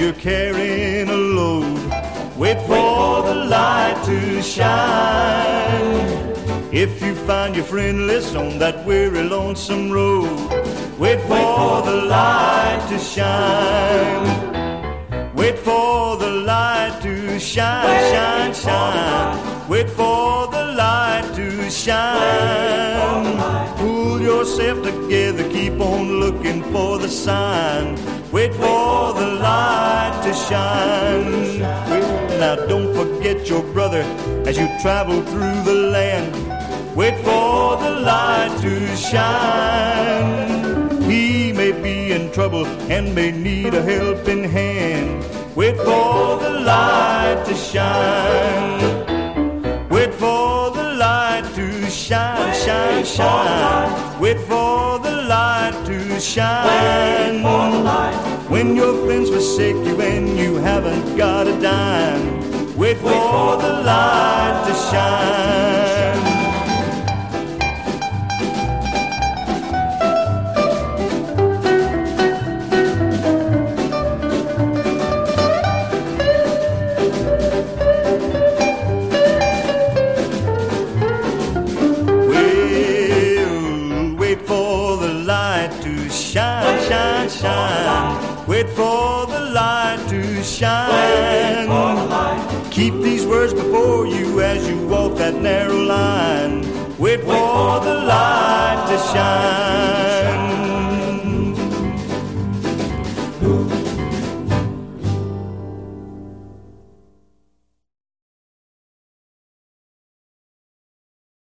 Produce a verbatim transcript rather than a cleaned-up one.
you're carrying a load, wait for the light to shine. If you find your friendless on that weary, lonesome road, wait for the light to shine. Wait for the light to shine, shine, shine. Wait for the light to shine. Pull yourself together, keep on looking for the sign. Wait for the light to shine. Now don't forget your brother as you travel through the land. Wait for the light to shine. He may be in trouble and may need a helping hand. Wait for the light to shine. Wait for the light to shine, shine, shine. Wait for the light to shine. When your friends forsake you and you haven't got a dime, wait for the light to shine. Shine, shine, shine. Wait for the light to shine. Keep these words before you as you walk that narrow line. Wait for the light to shine.